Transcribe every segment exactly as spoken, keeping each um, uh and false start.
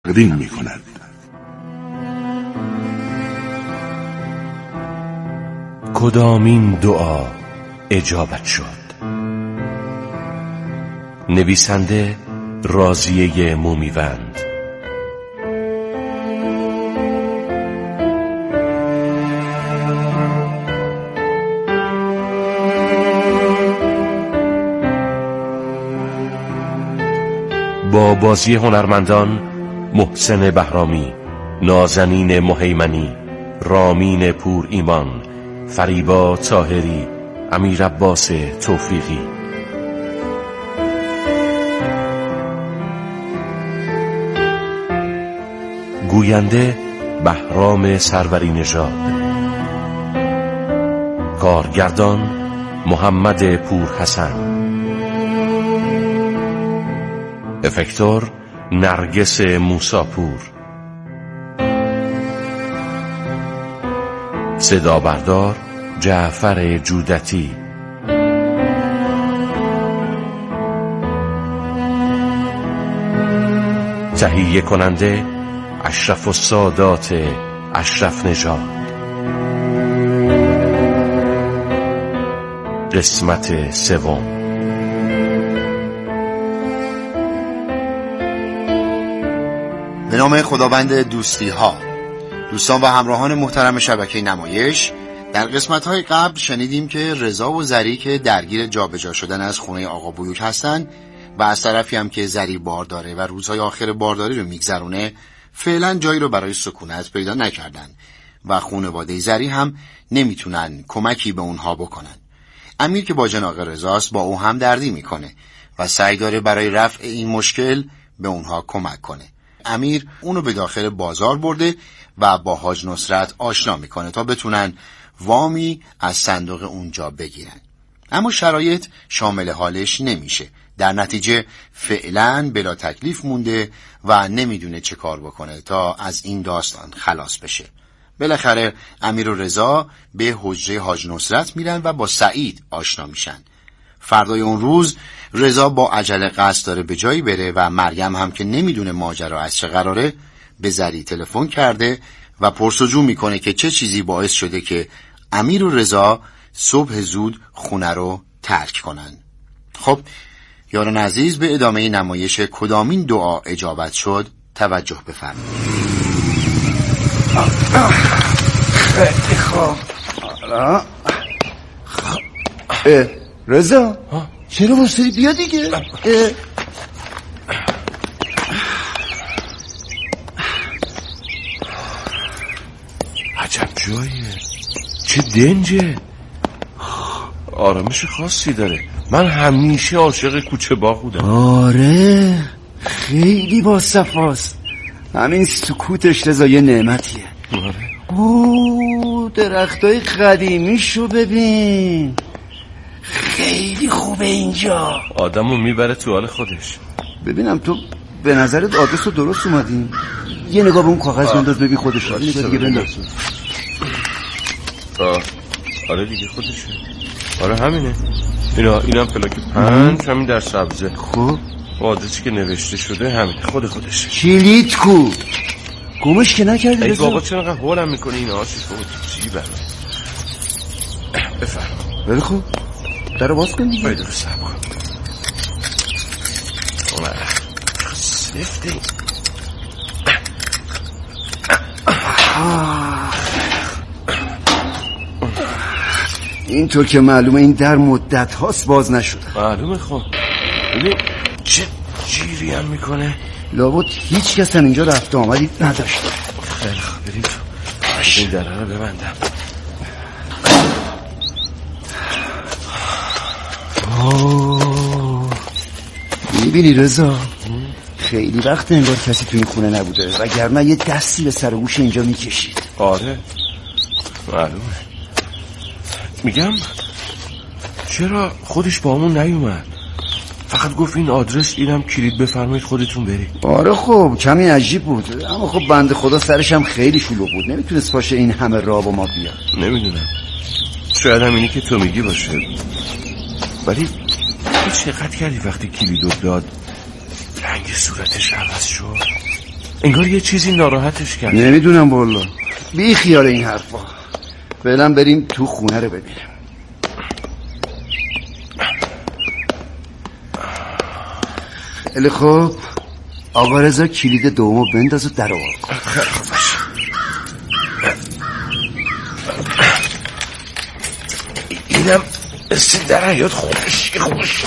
تقدیم می کند. کدامین دعا اجابت شد؟ نویسنده راضیه مومیوند. با بازی هنرمندان محسن بهرامی، نازنین مهیمنی، رامین پور ایمان، فریبا طاهری، امیر عباس توفیقی. گوینده بهرام سروری نژاد. کارگردان محمد پور حسن. افکتور نرگس موساپور. صدا بردار جعفر جودتی. تهیه کننده اشرف السادات اشرف نژاد. قسمت سوم. به نام خداوند دوستی ها. دوستان و همراهان محترم شبکه نمایش، در قسمت‌های قبل شنیدیم که رضا و زری که درگیر جابجا شدن از خونه آقا بیوک هستن و از طرفی هم که زری بارداره و روزهای آخر بارداری رو میگذرونه، فعلا جایی رو برای سکونت پیدا نکردن و خانواده زری هم نمیتونن کمکی به اونها بکنن. امیر که با جناق رضاست با او هم دردی میکنه و سعی داره برای رفع این مشکل به اونها کمک کنه. امیر اونو به داخل بازار برده و با حاج نصرت آشنا میکنه تا بتونن وامی از صندوق اونجا بگیرن، اما شرایط شامل حالش نمیشه. در نتیجه فعلا بلا تکلیف مونده و نمیدونه چه کار بکنه تا از این داستان خلاص بشه. بالاخره امیر و رضا به حجره حاج نصرت میرن و با سعید آشنا میشن. فردای اون روز رضا با عجله قصد داره به جایی بره و مریم هم که نمیدونه ماجرا از چه قراره به زری تلفن کرده و پرسجو میکنه که چه چیزی باعث شده که امیر و رضا صبح زود خونه رو ترک کنن. خب یاران عزیز، به ادامه نمایش کدامین دعا اجابت شد توجه بفرمایید. خیلی خوب. رضا چرا واسه بیا دیگه؟ عجب جاییه، چه دنجه، آرامش خاصی داره. من همیشه عاشق کوچه باغ بودم. آره خیلی با صفاست. همین سکوتش رضا یه نعمتیه. آره. اوه درختای قدیمیشو ببین، خیلی خوبه اینجا. آدمو میبره تو حال خودش. ببینم تو به نظرت آدرس رو درست اومدیم؟ یه نگاه به اون کاغذ بنداز ببین خودشه. یه نگاه دیگه بنداز. آه. آره دیگه خودشه. آره همینه. اینا اینم پلاک پنج، همین در سبزه. خب آدرسی که نوشته شده همین خود خودشه. کلید کو گمش که نکردی؟ ای بابا چرا انقدر هولم میکنی اینا؟ آسی خود چی برای بفرم. بله خب در باز کن دیگه. باید رو سب کن. سفته اینطور که معلومه این در مدت هاست باز نشده. معلومه. خب ببین چه جیری هم میکنه. لابد هیچ کس هم اینجا رفت آمدی نداشته. خیلی خوب بریم تو. این دره رو ببندم. میبینی رضا خیلی وقت انگار کسی تو این خونه نبوده، وگرنه یه دستی به سر گوش اینجا میکشید. آره معلومه. میگم چرا خودش با همون نیومد؟ فقط گفت این آدرس اینم کلید بفرمایید خودتون برید. آره خب کمی عجیب بود، اما خب بنده خدا سرش هم خیلی شلوغ بود، نمیتونست باشه این همه راه با ما بیاد. نمیدونم، شاید هم اینی که تو میگی باشه. ولی چقدر کردی وقتی کلیدو داد رنگ صورتش عوض شد؟ انگار یه چیزی ناراحتش کرد. نمیدونم والا، بی خیال این حرفا. فعلا بریم تو خونه رو ببینیم. خیلی خوب، آقا رضا کلید دومو بنداز و در آور کن. خیلی خوب باشه. اینم مثل در حیات خوشی خوشی.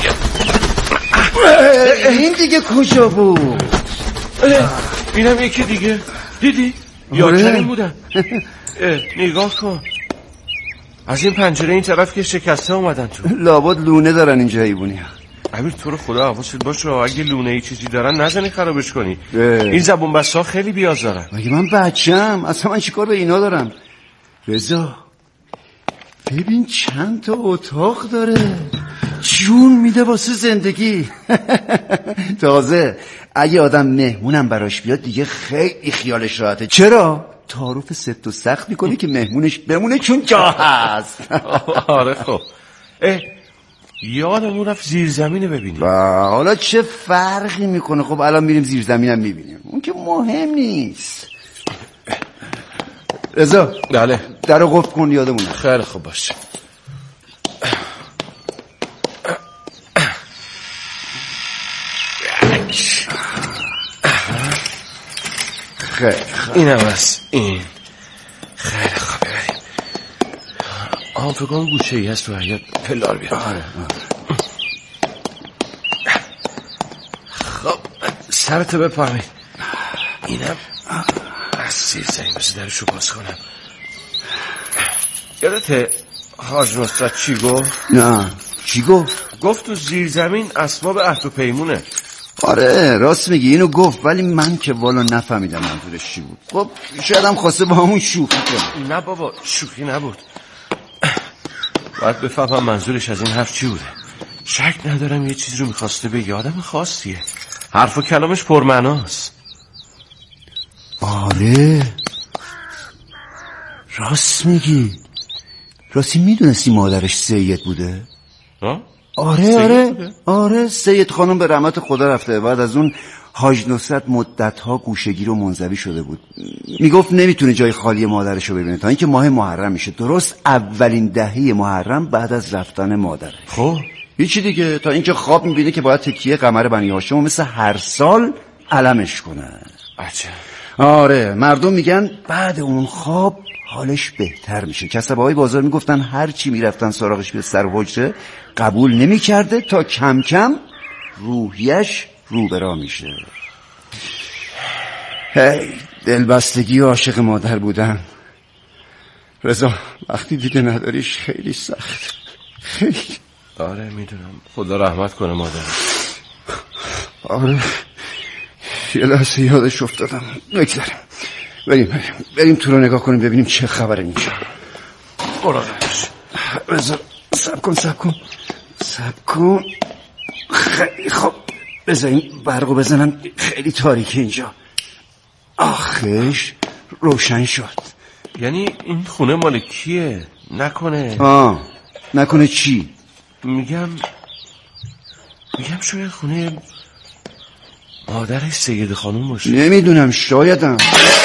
این دیگه کجا بود؟ اینم یکی دیگه. دیدی؟ یاکریم بودن. نگاه کن، از این پنجره این طرف که شکسته اومدن تو. لابد لونه دارن اینجا حیوانی ها. امیر تو رو خدا حواست باشه، اگه لونه ای چیزی دارن نزنی خرابش کنی. این زبون بسا خیلی بیازارن. مگه من بچم؟ اصلا من چیکار به اینا دارم؟ رضا ببین چند تا اتاق داره، جون میده واسه زندگی. تازه اگه آدم مهمونم براش بیاد دیگه خیلی خیالش راحته. چرا؟ تعارف سفت و سخت میکنه که مهمونش بمونه چون جا هست. آره خب. یادمون رفت زیر زمینه ببینیم. حالا چه فرقی میکنه؟ خب الان میریم زیر زمینم میبینیم، اون که مهم نیست. رضا بله درو قفل کن یادمونه. خیلی خوب باشه. خیلی خوب اینم از این. خیلی خوب بریم. آم فکر کنم گوشه ای هست تو حیات، پلار بیار. آره آره. خب سرتو بپامی. اینم از سیر زنی بسه درشو باز کنم. یادته حاج نصرت چی گفت؟ نه چی گفت؟ گفت تو زیر زمین اسباب عهد و پیمونه. آره راست میگی، اینو گفت، ولی من که والا نفهمیدم منظورش چی بود. خب شاید هم خواسته با همون شوخی کنه. نه بابا شوخی نبود، باید بفهمم منظورش از این حرف چی بوده. شک ندارم یه چیز رو میخواسته بگه، آدم خاصیه، حرف و کلامش پرمعناست. آره راست میگی. راستی میدونستی مادرش سید بوده؟ ها؟ آره آره آره سید خانم به رحمت خدا رفته. بعد از اون حاج نصرت مدتها گوشگیر و منزوی شده بود. میگفت نمیتونه جای خالی مادرش رو ببینه تا اینکه ماه محرم میشه، درست اولین دهه محرم بعد از رفتن مادره. خب هیچی دیگه، تا اینکه خواب میبینه که باید تکیه قمر بنی هاشم مثل هر سال علمش کنه. عجب. آره مردم میگن بعد اون خواب حالش بهتر میشه. کسبه‌های بازار میگفتن هر چی میرفتن سراغش به سر حجره قبول نمیکرده تا کم کم روحیش رو برا میشه. هی دلبستگی و عاشق مادر بودن. رضا وقتی دیده نداریش خیلی سخت، خیلی. آره میدونم، خدا رحمت کنه مادر. آره یه لحظه یادش افتادم. بگذاریم بریم بریم بریم تو رو نگاه کنیم ببینیم چه خبره اینجا. مراقب باش. رضا سب کن سب کن سب کن. خیلی خوب بذار این برقو بزنم، خیلی تاریکه اینجا. آخش روشن شد. یعنی این خونه مال کیه؟ نکنه آه نکنه چی؟ میگم میگم شاید خونه مادرش سید خانوم باشه. نمیدونم شایدم.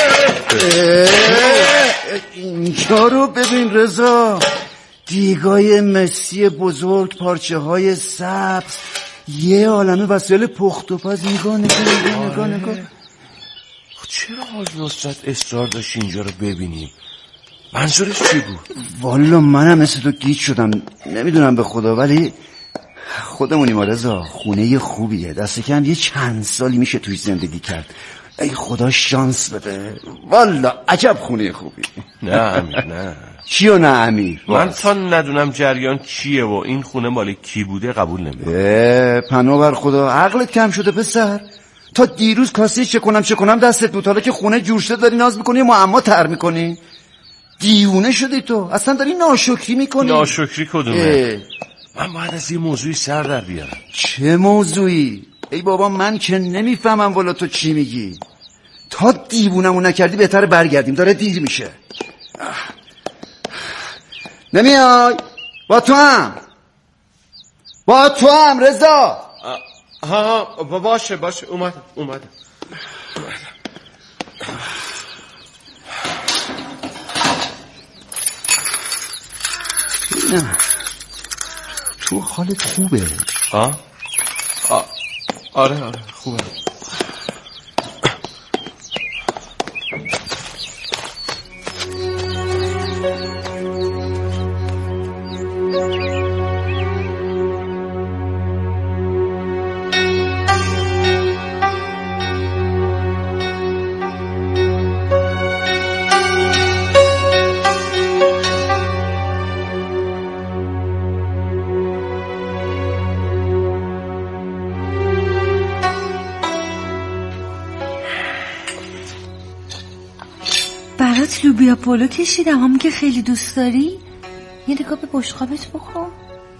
اینجا رو ببین رضا، دیگای مسی بزرگ، پارچه های سبز، یه عالمه وسایل پخت و پز. نگاه نگاه نگاه نگاه نگاه. چرا حاج نصرت اصرار داشت اینجا رو ببینیم؟ منظورش چی بود؟ والا منم مثل تو گیج شدم، نمیدونم به خدا، ولی خودمونیم رضا. خونه خوبیه، دست کم یه چند سالی میشه توی زندگی کرد. ای خدا شانس بده، والا عجب خونه خوبی. نه امیر نه. چیو نه امیر؟ من تا ندونم جریان چیه و این خونه مال کی بوده قبول نمیکنم. پناه بر خدا، عقلت کم شده پسر. تا دیروز کاسه چه کنم چه کنم دستت بود، حالا که خونه جور شده داری ناز میکنی، معما تر میکنی. دیونه شدی تو، اصلا داری ناشکری میکنی. ناشکری کدومه؟ من باید از یه موضوعی سر در بیارم. چه موضوعی؟ ای بابا من که نمیفهمم والا تو چی میگی. تا دیوونمون نکردی بهتر برگردیم، داره دیر میشه. نمیای؟ با تو هم با تو هم رضا. ها باشه باشه اومدم اومدم نه تو حالت خوبه؟ آه؟ آه. آره آره خوبه. برات لوبیا پلو کشیدم، همون که خیلی دوست داری. یه نگاه به بشقابت بکن.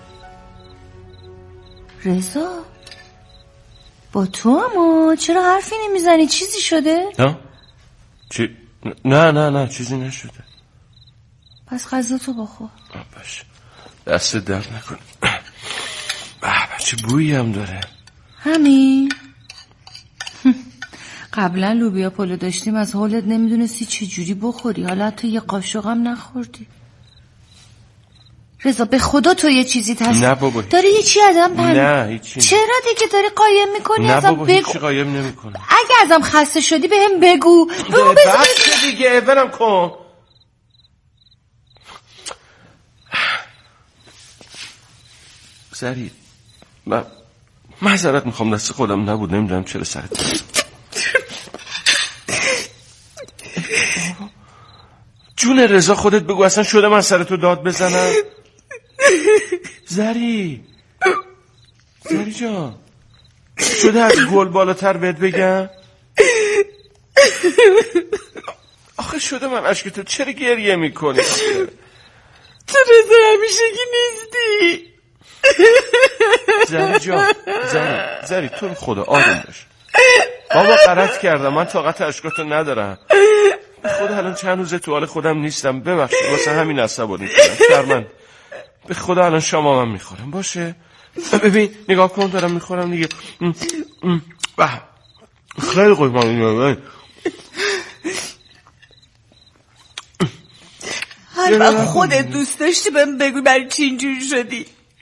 رضا با تو اما چرا حرفی نمیزنی؟ چیزی شده؟ نه چی؟ نه نه نه چیزی نشده. پس غذا تو بخور. باشه دست درد نکنه. به چه بویی هم داره. همین قبلا لوبیا پلو داشتیم از حالت نمیدونستی چه جوری بخوری، حالا حتی یه قاشق هم نخوردی. رضا به خدا تو یه چیزی هست. نه بابا داری یه چی ازم پن نه هیچی. چرا دیگه داری قایم میکنی؟ نه ازم بابا بگو. هیچی قایم نمیکنم. اگه ازم خسته شدی بهم بگو. بگو بس دیگه ولم کن. زری من معذرت میخوام، دست خودم نبود، نمیدونم چرا سرت جون رضا خودت بگو اصلا شده من سرتو داد بزنم؟ زری زری جان شده از گل بالاتر بهت بگم؟ آخه شده من عشق تو چرا گریه میکنی؟ تو رضا همیشگی نیستی. زری جان زری زری تو خدا آروم باش. بابا غلط کردم، من طاقت اشکاتو ندارم. به خدا الان چند روزه تو حال خودم نیستم، ببخشید واسه همین عصبانی شدم. شرمند. به خدا الان شما من میخورم باشه؟ ببین نگاه کن دارم میخورم دیگه. خیلی خوش من هر وقت خودت دوست داشتی بهم بگو برای چی اینجوری شدی.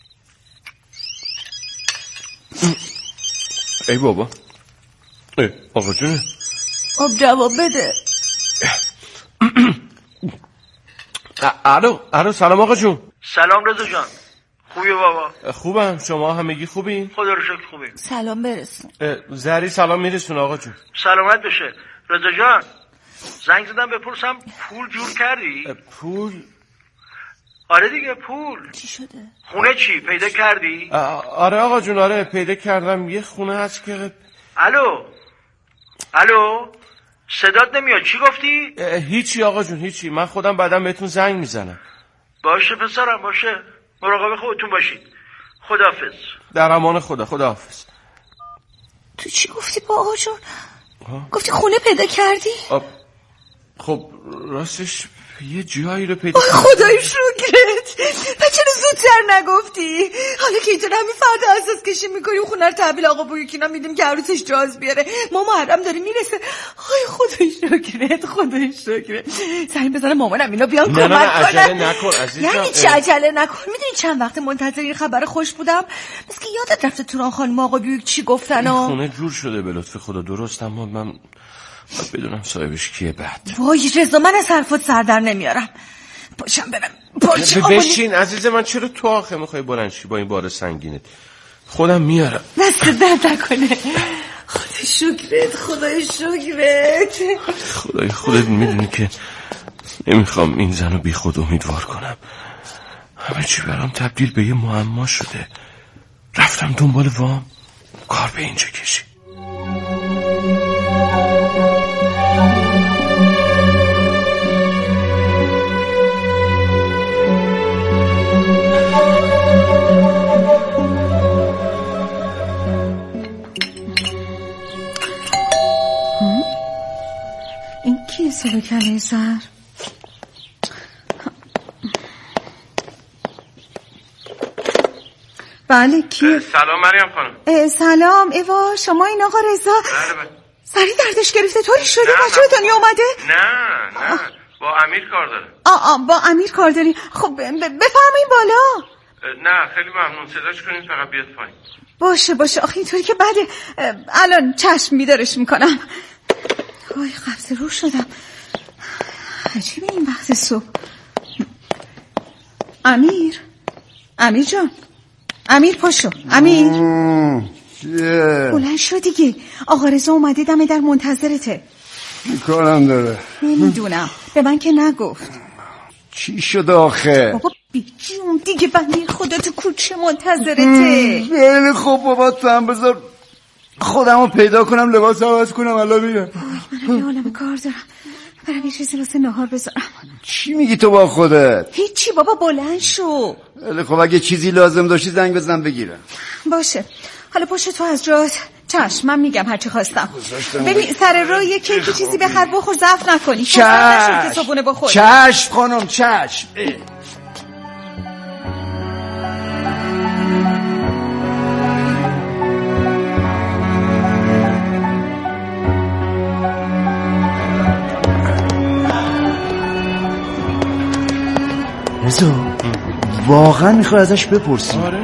ای بابا ای آقا جونه آب جواب بده. الو الو سلام آقا جون. سلام رضا جان، خوبی بابا؟ خوبم، شما همگی خوبین؟ خدا رو شکر خوبیم. سلام برسون. زری سلام میرسون آقا جون. سلامت بشه. رضا جان زنگ زدم بپرسم پول جور کردی؟ پول؟ آره دیگه پول. چی شده؟ خونه چی پیدا کردی؟ آره آقا جون آره پیدا کردم، یه خونه هست که. الو الو صدات نمیاد، چی گفتی؟ هیچی آقا جون هیچی، من خودم بعدم بهتون زنگ میزنم. باشه پسرم باشه، مراقب خودتون باشید. خداحافظ. در امان خدا. خداحافظ. تو چی گفتی با آقا جون؟ گفتی خونه پیدا کردی؟ آب. خب راستش یه جایی رو پیدا کردم. خدای شکرت. و چرا زودتر نگفتی؟ حالا که اینطور همین فردا اساس کشی میکنیم خونه رو تحویل آقا بویکینا میدیم که عروسش جاز بیاره. ما محرم داره میرسه. آی خدای شکرت خدای شکرت. زنگ بزنم مامانم اینا بیان کمک کنن. نه نه عجله نکن عزیزم. یعنی چه عجله نکن؟ میدونی چند وقت منتظر این خبر خوش بودم؟ مثل که یادت رفته توران خانم آقا بویک چی گفتن؟ این خونه جور شده به لطف خدا درست، اما من باید بدونم صاحبش کیه. بعد وای رضا من از حرفات سر در نمیارم. باشم برم باشه بشین عزیز من، چرا تو آخه میخوای بلنشی با این بار سنگینت؟ خودم میارم. دست درد نکنه. خدای شکرت خدای شکرت. خدای خودت میدونی که نمیخوام این زن رو بی خود امیدوار کنم. همه چی برام تبدیل به یه معما شده. رفتم دنبال وام، کار به اینجا کشید. این کیه سلوکنه سر؟ بله کیه؟ سلام مریم خانم. سلام ایوا شما این آقا رضا؟ بله بله. سری دردش گرفته طوری شدی بچه به دنیا اومده؟ نه نه با امیر کار داره. آ آ با امیر کار داری؟ خب بفرمایید بالا. نه خیلی ممنون، صداش کنین فقط بیاد پایین. باشه باشه، آخه اینطوری که بده. الان چشم بیدارش میکنم. وای قبض رو شدم. عجیبه این وقت صبح. امیر امیر جان، امیر پاشو. امیر بلند شو دیگه، آقا رضا اومده دم در منتظرته. چی کارم داره؟ نمیدونم، به من که نگفت. چی شده آخه؟ بابا بیجون دیگه، بنده خدا تو کوچه منتظرته. خیلی خوب بابا، تو هم بذار خودم رو پیدا کنم، لباس عوض کنم، الان میرم. منم یه عالم کار دارم، برم یه چیزی واسه نهار بذارم. چی میگی تو با خودت؟ هیچی بابا، بلند شو. خیلی خب، اگه چیزی لازم داشتی زنگ بزن بگیرم. باشه، حالا پاشو تو از جات. چشم، من میگم هرچی خواستم. ببین سر راه یه کیکی چیزی بخر بخور، ضعف نکنی. چشم که صبونه بخور. چشم خانم، چشم. رضا واقعا میخوای ازش بپرسی؟ آره.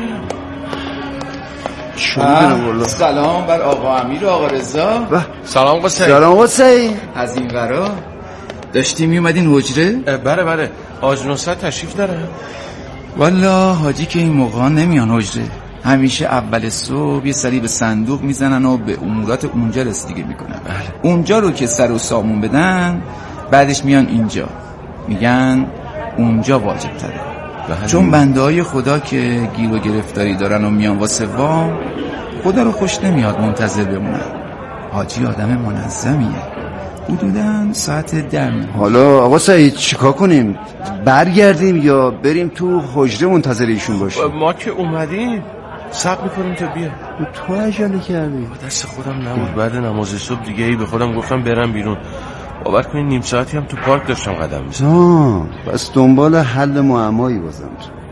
سلام بر آقا امیر و آقا رضا. سلام قصه. سلام قصه. از این ورا داشتی میومدین حجره؟ بله بله، حاج نصرت تشریف داره. والا حاجی که این موقع نمیان حجره، همیشه اول صبح یه سری به صندوق میزنن و به امورات اونجا رسیدگی میکنن. بله. اونجا رو که سر و سامون بدن، بعدش میان اینجا میگن اونجا واجب تره. بله. چون بنده های خدا که گیر و گرفتاری دارن و میان واسه وام، خدا رو خوش نمیاد منتظر بمونن. حاجی آدم منظمیه، حدوداً ساعت ده. حالا آقا سعید چیکار کنیم؟ برگردیم یا بریم تو حجره منتظر ایشون باشیم؟ ما که اومدیم صبر میکنیم تا بیا. تو عجله کردی؟ دست خودم نبود، بعد نماز صبح دیگه ای به خودم گفتم برم بیرون. باور کنید نیم ساعتی هم تو پارک داشتم قدم میزدم. آه، بس دنبال حل معمایی بازم.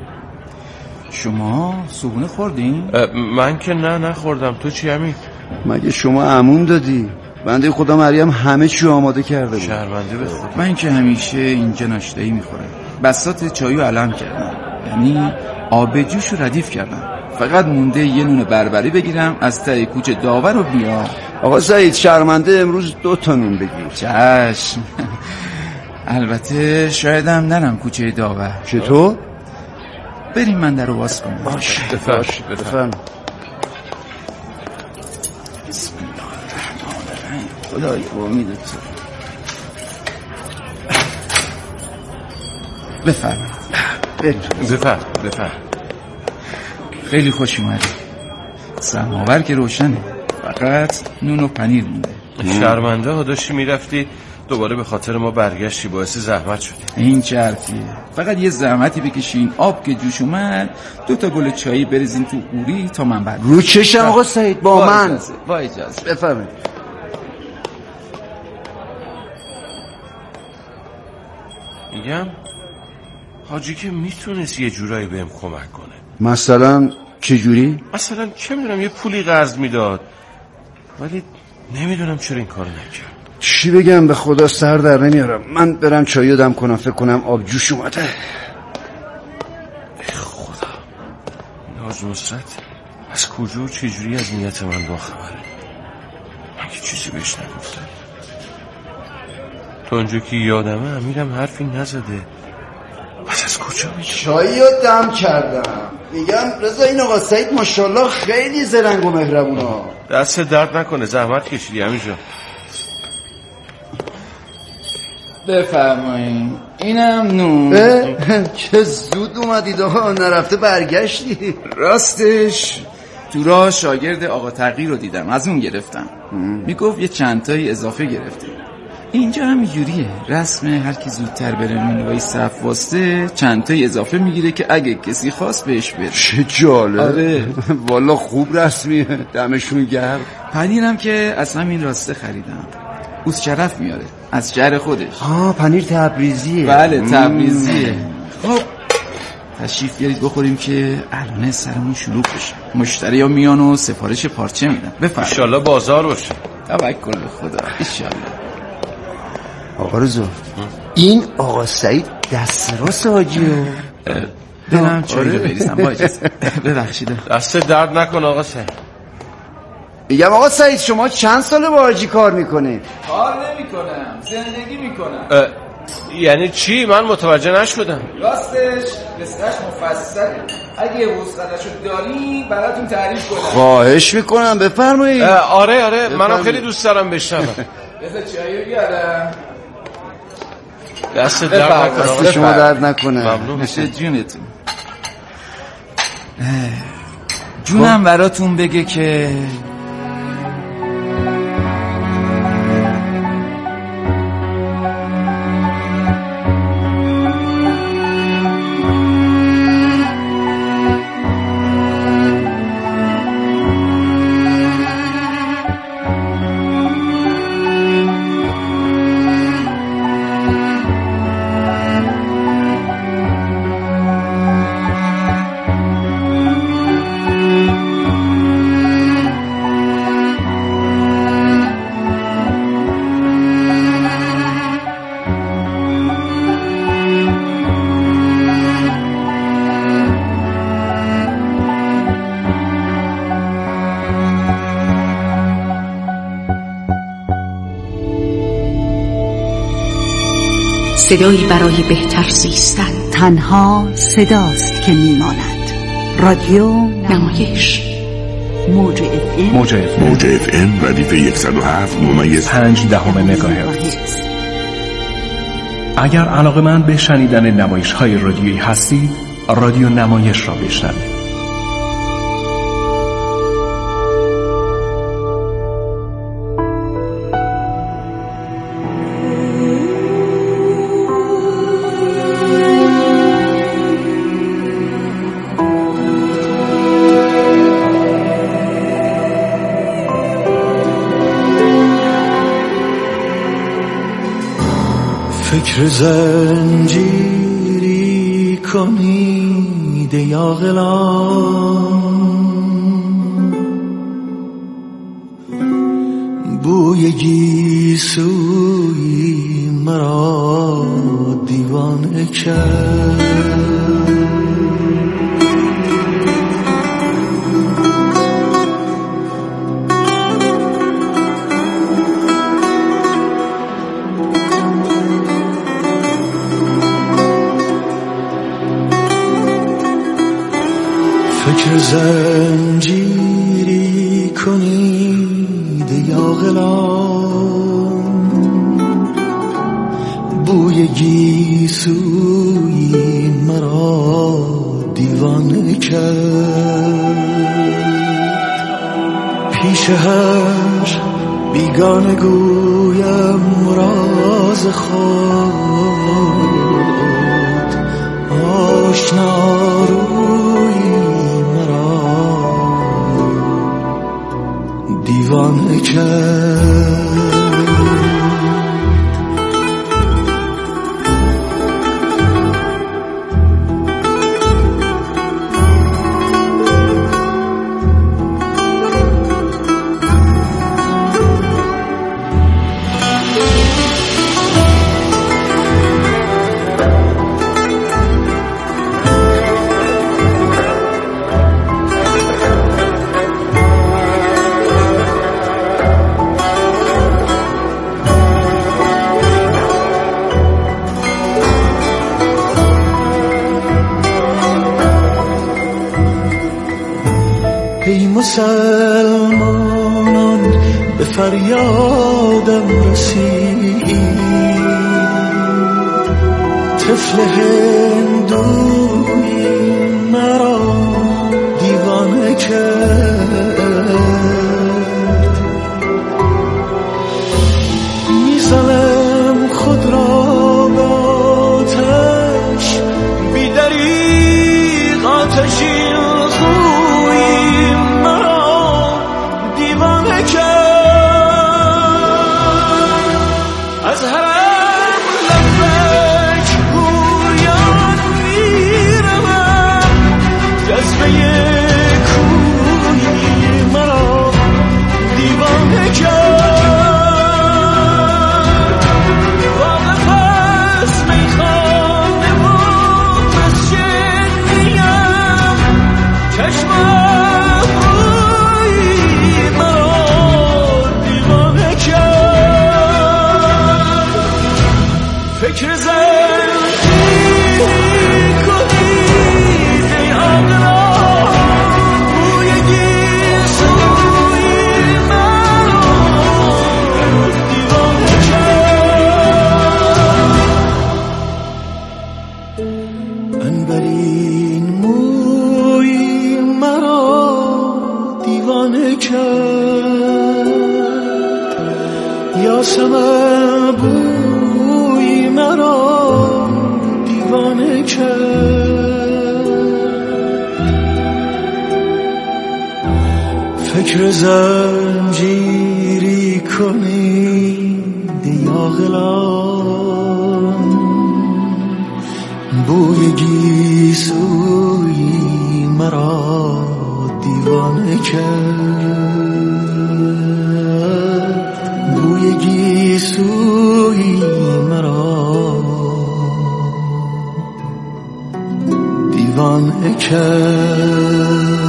شما صبحونه خوردین؟ من که نه نخوردم. تو چی همین؟ مگه شما عمون دادی؟ بنده خدا مریم همه چی آماده کرده بود. شرمنده به خدا. من که همیشه اینجا ناشتایی میخورم. بساط چایو علم کردم، یعنی آب جوشو ردیف کردم. فقط مونده یه نون بربری بگیرم از ته کوچه داور رو بیام. آقا سعید شرمنده امروز دو تا نون بگیر. چشم. البته شایدم نرم کوچه داور. چطور؟ بریم من در رو باز کنم. باش بفرم بفرم. بسم الله الرحمن الرحیم. خدای امیدت. بفرم. بریم. بفرم بفرم. خیلی خوش اومدی. سماور که روشنه، فقط نون و پنیر مونده. شرمنده ها، داشتی میرفتی دوباره به خاطر ما برگشتی، باعث زحمت شدی. این چه حرفیه؟ فقط یه زحمتی بکشین، آب که جوش اومد دو تا گل چایی بریزین تو قوری تا من بعد رو چشم آقا سعید با, با من اجازه. با اجازه بفرمایید. میگم حاجی که میتونست یه جورایی بهم کمک کنه. مثلا چجوری؟ مثلا چه میدونم یه پولی قرض میداد، ولی نمیدونم چرا این کارو نکرد. چی بگم به خدا سر در نمیارم. من برم چایی دم کنم، فکر کنم آب جوش اومده. ای خدا، این حاج نصرت از کجا و چجوری از نیت من با خبره؟ من که چیزی بهش نگفتم. تا اونجا که یادمه امیرم حرفی نزده. بس از کجا میگه؟ چایی رو دم کردم. میگم رضا این آقا سعید ماشاءالله خیلی زرنگ و مهربونه. دست درد نکنه، زحمت کشیدی همینجا. بفرمایین. اینم نون. چه زود اومدید آقا، نرفته برگشتی. راستش تو راه شاگرد آقا تقی رو دیدم، از اون گرفتم. میگفت یه چند تایی اضافه گرفته. اینجا هم جوریه، رسمه هر کی زودتر بره نونوای صف واسطه چند تایی اضافه میگیره که اگه کسی خواست بهش بده. چه جالب. آره والا خوب رسمیه، دمشون گرم. پنیرم که از همین راسته خریدم، اوز شرف میاره از شهر خودش. آه پنیر تبریزیه. بله تبریزیه. خب تشریف بیارید بخوریم که الان سرمون شلوغ بشه. مشتری ها میان و سفارش پارچه میدن. بفرمایید. انشالله بازار باشه. توکل به خدا. انشالله. آقا رضا این آقا سعید دست راست حاجیو. برم چایی رو بریزم با اجازه. ببخشید. دست درد نکن آقا سعید. میگم آقا سعید شما چند ساله با حاجی کار میکنید؟ کار نمیکنم، زندگی میکنم. یعنی چی؟ من متوجه نشدم. راستش قصهش مفصله، اگه حوصله‌شو داری براتون تعریف کنم. خواهش میکنم بفرمایید. آره آره منم خیلی دوست دارم بشنوم. بذار چایی بیارم. دست درد نکنه. دست شما درد نکنه. ممنون. نشه جونتون. جونم براتون بگه که صدایی برای بهتر زیستن. تنها صداست که میماند. رادیو نمایش موج اف ام موج اف ام موج اف ام ردیف صد و هفت ممیز پنج دهم مگاهرتز. اگر علاقه‌مند به شنیدن نمایش‌های رادیویی هستید، رادیو نمایش را بشنوید. فکر زنجیری کنید یا غلام، بوی گیسوی مرا دیوانه کرد. فکر زنجیری کنید یا غلام، بوی گیسوی مرا دیوانه کرد. پیش هر بیگانه گویم راز خود، آشنا روی دیوانه کرد. ای مسلمانان به فریادم رسید، طفل هندوی مرا دیوانه کرد. میزنم خود را به آتش، بی دریغ آتشی از هر لبک گویان می فکر زنجیری کنید یا غلام، بوی گیسوی مرا دیوانه کرد، بوی گیسوی مرا دیوانه کرد.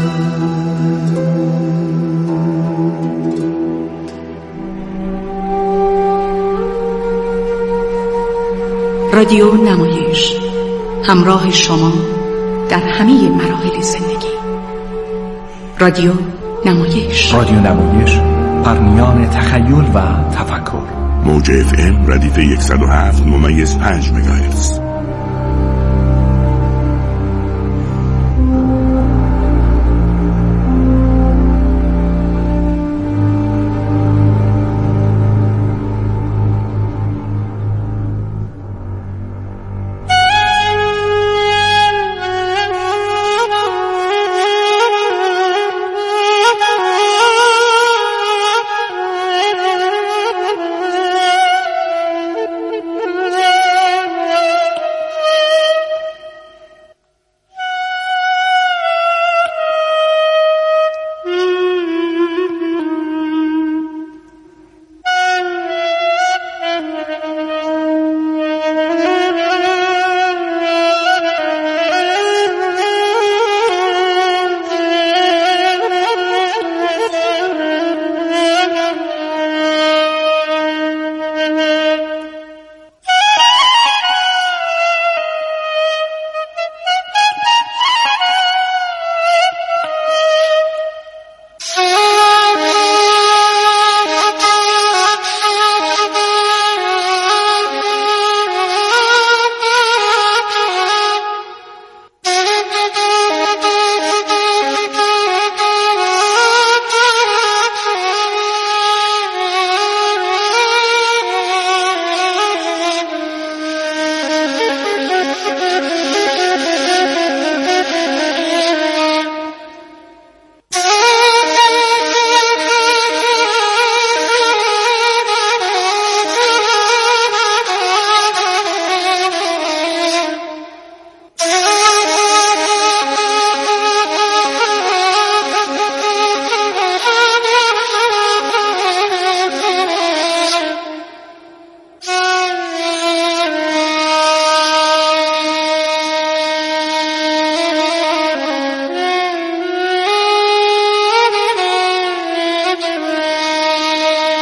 رادیو نمایش، همراه شما در همه مراحل زندگی. رادیو نمایش، رادیو نمایش، پرمیان تخیل و تفکر. موج اف ام ردیف صد و هفت ممیز پنج مگاهرتز.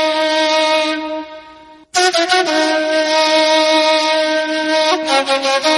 Thank you.